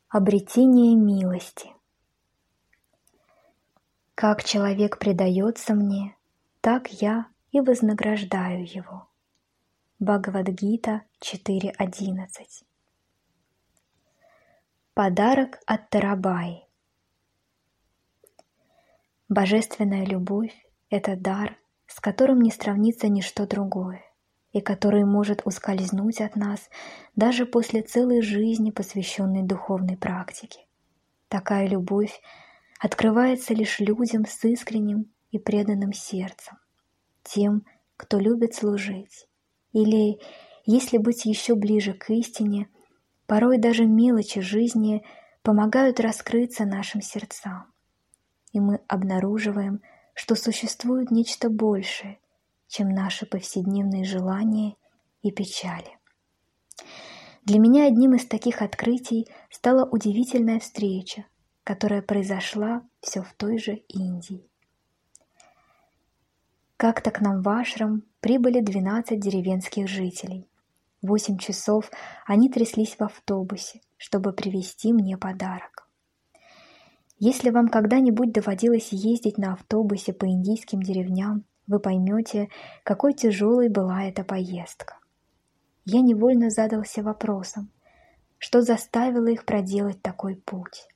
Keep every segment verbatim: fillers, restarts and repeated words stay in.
Обретение милости. Как человек предается мне, так я и вознаграждаю его. Бхагавад-гита четыре одиннадцать. Подарок от Тарабаи. Божественная любовь – это дар, с которым не сравнится ничто другое, и который может ускользнуть от нас даже после целой жизни, посвященной духовной практике. Такая любовь открывается лишь людям с искренним и преданным сердцем, тем, кто любит служить, или, если быть еще ближе к истине, порой даже мелочи жизни помогают раскрыться нашим сердцам, и мы обнаруживаем, что существует нечто большее, чем наши повседневные желания и печали. Для меня одним из таких открытий стала удивительная встреча, которая произошла все в той же Индии. Как-то к нам в ашрам прибыли двенадцать деревенских жителей. Восемь часов они тряслись в автобусе, чтобы привезти мне подарок. Если вам когда-нибудь доводилось ездить на автобусе по индийским деревням, вы поймете, какой тяжелой была эта поездка. Я невольно задался вопросом, что заставило их проделать такой путь.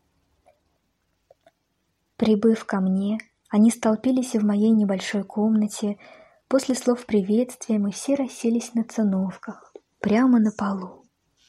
Прибыв ко мне, они столпились в моей небольшой комнате. После слов приветствия мы все расселись на циновках, прямо на полу.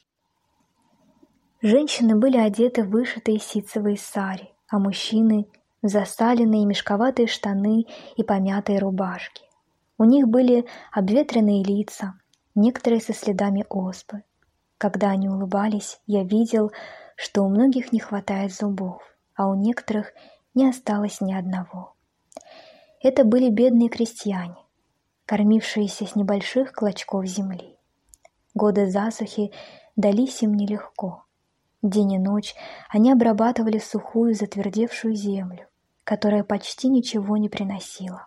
Женщины были одеты в вышитые ситцевые сари, а мужчины — в засаленные мешковатые штаны и помятые рубашки. У них были обветренные лица, некоторые со следами оспы. Когда они улыбались, я видел, что у многих не хватает зубов, а у некоторых не осталось ни одного. Это были бедные крестьяне, кормившиеся с небольших клочков земли. Годы засухи дались им нелегко. День и ночь они обрабатывали сухую затвердевшую землю, которая почти ничего не приносила.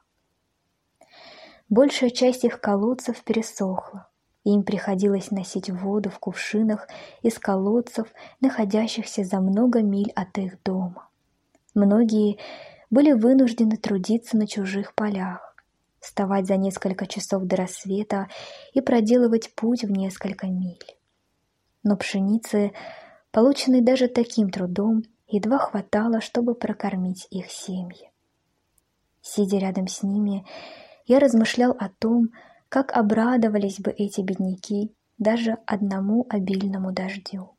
Большая часть их колодцев пересохла, и им приходилось носить воду в кувшинах из колодцев, находящихся за много миль от их дома. Многие были вынуждены трудиться на чужих полях, вставать за несколько часов до рассвета и проделывать путь в несколько миль. Но пшеницы, полученной даже таким трудом, едва хватало, чтобы прокормить их семьи. Сидя рядом с ними, я размышлял о том, как обрадовались бы эти бедняки даже одному обильному дождю.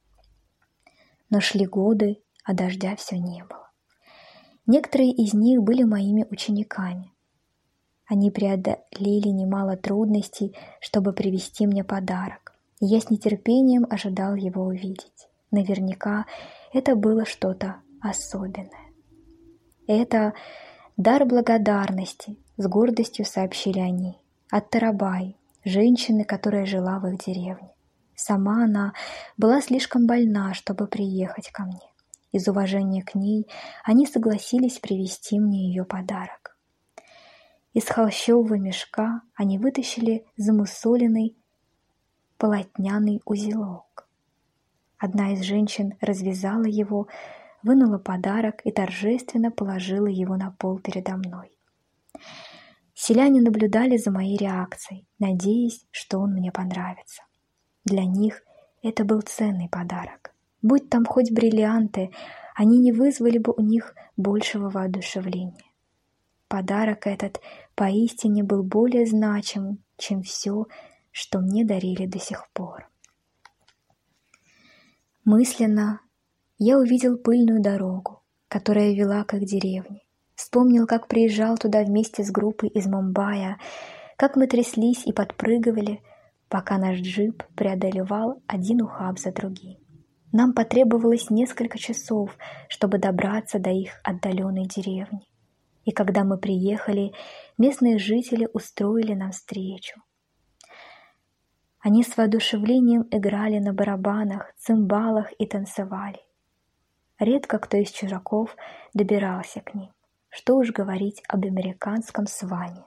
Но шли годы, а дождя все не было. Некоторые из них были моими учениками. Они преодолели немало трудностей, чтобы привезти мне подарок, и я с нетерпением ожидал его увидеть. Наверняка это было что-то особенное. Это дар благодарности, с гордостью сообщили они, от Тарабаи, женщины, которая жила в их деревне. Сама она была слишком больна, чтобы приехать ко мне. Из уважения к ней они согласились привезти мне ее подарок. Из холщового мешка они вытащили замусоленный полотняный узелок. Одна из женщин развязала его, вынула подарок и торжественно положила его на пол передо мной. Селяне наблюдали за моей реакцией, надеясь, что он мне понравится. Для них это был ценный подарок. Будь там хоть бриллианты, они не вызвали бы у них большего воодушевления. Подарок этот поистине был более значимым, чем все, что мне дарили до сих пор. Мысленно я увидел пыльную дорогу, которая вела к их деревне. Вспомнил, как приезжал туда вместе с группой из Мумбаи, как мы тряслись и подпрыгивали, пока наш джип преодолевал один ухаб за другим. Нам потребовалось несколько часов, чтобы добраться до их отдаленной деревни. И когда мы приехали, местные жители устроили нам встречу. Они с воодушевлением играли на барабанах, цимбалах и танцевали. Редко кто из чужаков добирался к ним. Что уж говорить об американском сване.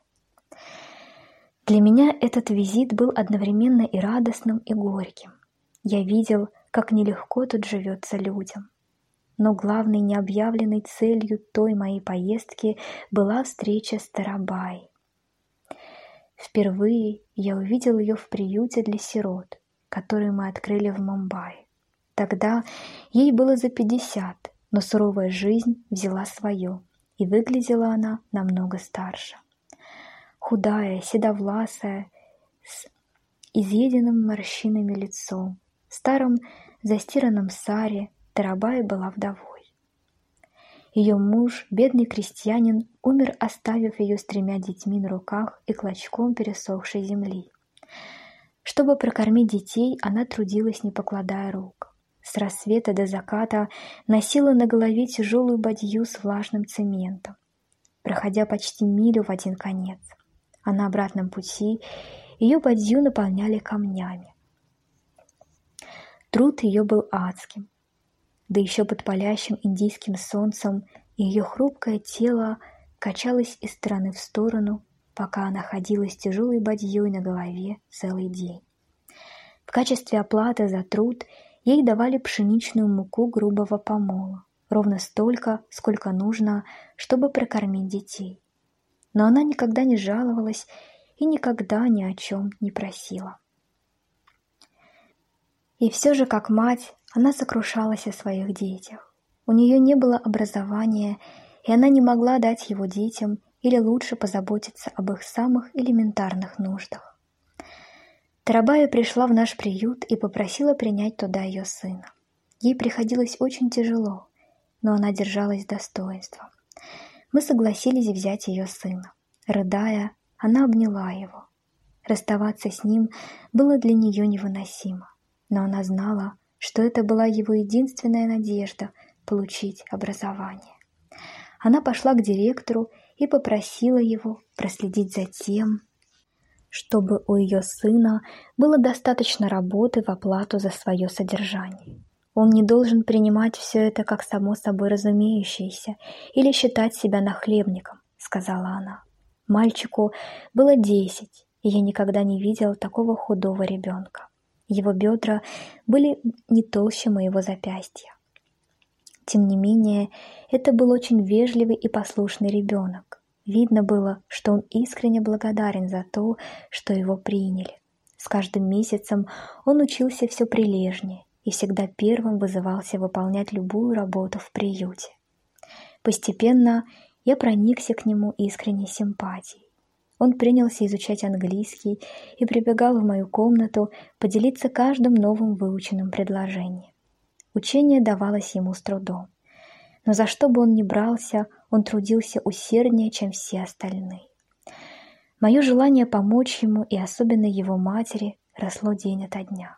Для меня этот визит был одновременно и радостным, и горьким. Я видел, как нелегко тут живется людям. Но главной необъявленной целью той моей поездки была встреча с Тарабай. Впервые я увидел ее в приюте для сирот, который мы открыли в Мумбаи. Тогда ей было за пятьдесят, но суровая жизнь взяла свое, и выглядела она намного старше. Худая, седовласая, с изъеденным морщинами лицом, в старом застиранном саре, Тарабай была вдовой. Ее муж, бедный крестьянин, умер, оставив ее с тремя детьми на руках и клочком пересохшей земли. Чтобы прокормить детей, она трудилась, не покладая рук. С рассвета до заката носила на голове тяжелую бадью с влажным цементом, проходя почти милю в один конец, а на обратном пути ее бадью наполняли камнями. Труд ее был адским, да еще под палящим индийским солнцем ее хрупкое тело качалось из стороны в сторону, пока она ходила с тяжелой бадьей на голове целый день. В качестве оплаты за труд ей давали пшеничную муку грубого помола, ровно столько, сколько нужно, чтобы прокормить детей. Но она никогда не жаловалась и никогда ни о чем не просила. И все же, как мать, она сокрушалась о своих детях. У нее не было образования, и она не могла дать его детям или лучше позаботиться об их самых элементарных нуждах. Тарабая пришла в наш приют и попросила принять туда ее сына. Ей приходилось очень тяжело, но она держалась с достоинством. Мы согласились взять ее сына. Рыдая, она обняла его. Расставаться с ним было для нее невыносимо, но она знала, что это была его единственная надежда получить образование. Она пошла к директору и попросила его проследить за тем, чтобы у ее сына было достаточно работы в оплату за свое содержание. Он не должен принимать все это как само собой разумеющееся или считать себя нахлебником, сказала она. Мальчику было десять, и я никогда не видела такого худого ребенка. Его бедра были не толще моего запястья. Тем не менее, это был очень вежливый и послушный ребенок. Видно было, что он искренне благодарен за то, что его приняли. С каждым месяцем он учился все прилежнее и всегда первым вызывался выполнять любую работу в приюте. Постепенно я проникся к нему искренней симпатией. Он принялся изучать английский и прибегал в мою комнату поделиться каждым новым выученным предложением. Учение давалось ему с трудом, но за что бы он ни брался, он трудился усерднее, чем все остальные. Мое желание помочь ему и особенно его матери росло день ото дня.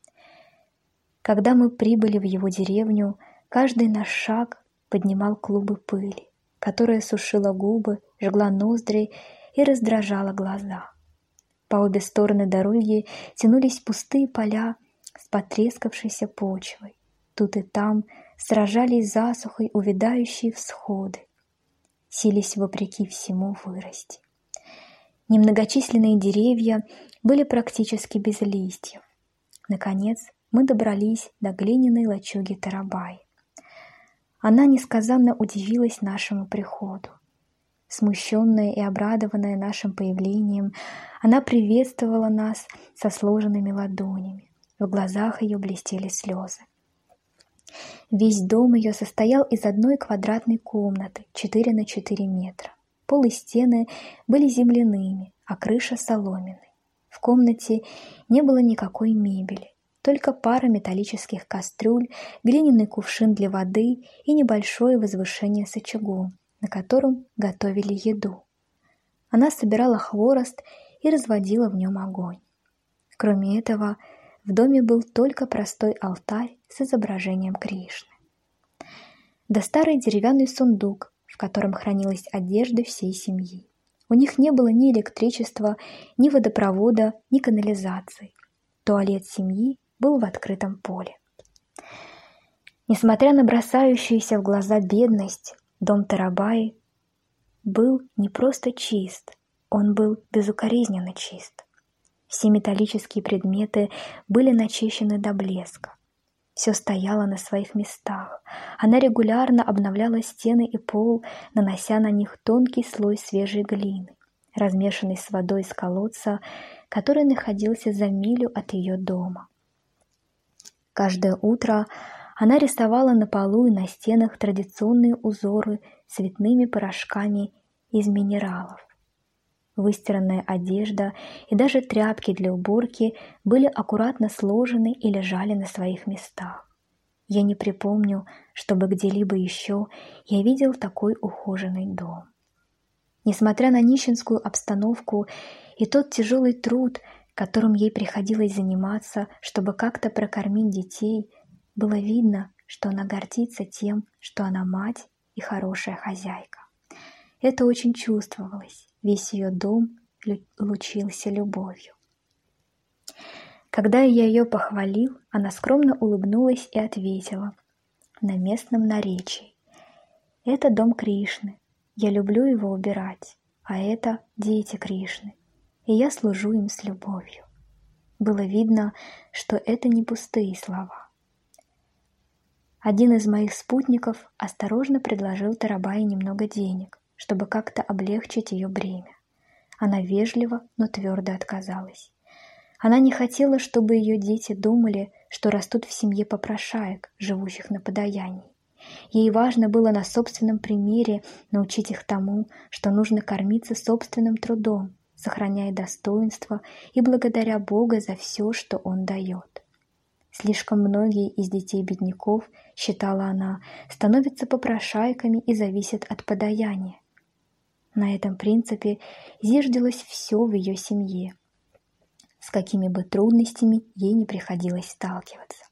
Когда мы прибыли в его деревню, каждый наш шаг поднимал клубы пыли, которая сушила губы, жгла ноздри и раздражала глаза. По обе стороны дороги тянулись пустые поля с потрескавшейся почвой. Тут и там сражались засухой увядающие всходы, сились вопреки всему вырасти. Немногочисленные деревья были практически без листьев. Наконец мы добрались до глиняной лачуги Тарабай. Она несказанно удивилась нашему приходу. Смущенная и обрадованная нашим появлением, она приветствовала нас со сложенными ладонями. В глазах ее блестели слезы. Весь дом ее состоял из одной квадратной комнаты, четыре на четыре метра. Пол и стены были земляными, а крыша соломенной. В комнате не было никакой мебели, только пара металлических кастрюль, глиняный кувшин для воды и небольшое возвышение с очагом, на котором готовили еду. Она собирала хворост и разводила в нем огонь. Кроме этого, в доме был только простой алтарь с изображением Кришны. Да старый деревянный сундук, в котором хранилась одежда всей семьи. У них не было ни электричества, ни водопровода, ни канализации. Туалет семьи был в открытом поле. Несмотря на бросающуюся в глаза бедность, дом Тарабаи был не просто чист, он был безукоризненно чист. Все металлические предметы были начищены до блеска. Все стояло на своих местах. Она регулярно обновляла стены и пол, нанося на них тонкий слой свежей глины, размешанный с водой из колодца, который находился за милю от ее дома. Каждое утро она рисовала на полу и на стенах традиционные узоры цветными порошками из минералов. Выстиранная одежда и даже тряпки для уборки были аккуратно сложены и лежали на своих местах. Я не припомню, чтобы где-либо еще я видел такой ухоженный дом. Несмотря на нищенскую обстановку и тот тяжелый труд, которым ей приходилось заниматься, чтобы как-то прокормить детей, было видно, что она гордится тем, что она мать и хорошая хозяйка. Это очень чувствовалось, весь ее дом лучился любовью. Когда я ее похвалил, она скромно улыбнулась и ответила на местном наречии: «Это дом Кришны, я люблю его убирать, а это дети Кришны, и я служу им с любовью». Было видно, что это не пустые слова. Один из моих спутников осторожно предложил Тарабае немного денег, чтобы как-то облегчить ее бремя. Она вежливо, но твердо отказалась. Она не хотела, чтобы ее дети думали, что растут в семье попрошаек, живущих на подаянии. Ей важно было на собственном примере научить их тому, что нужно кормиться собственным трудом, сохраняя достоинство и благодаря Бога за все, что Он дает. Слишком многие из детей бедняков, считала она, становятся попрошайками и зависят от подаяния. На этом принципе зиждилось все в ее семье, с какими бы трудностями ей не приходилось сталкиваться.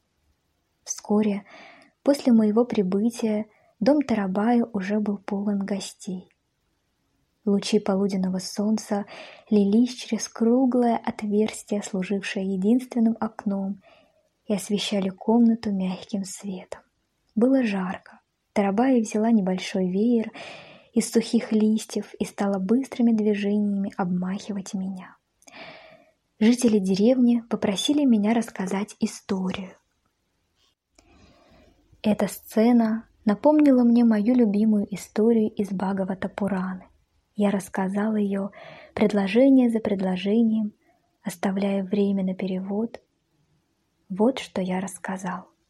Вскоре после моего прибытия дом Тарабая уже был полон гостей. Лучи полуденного солнца лились через круглое отверстие, служившее единственным окном, и освещали комнату мягким светом. Было жарко. Тарабая взяла небольшой веер из сухих листьев и стала быстрыми движениями обмахивать меня. Жители деревни попросили меня рассказать историю. Эта сцена напомнила мне мою любимую историю из Бхагавата-Пураны. Я рассказал ее предложение за предложением, оставляя время на перевод. Вот что я рассказал.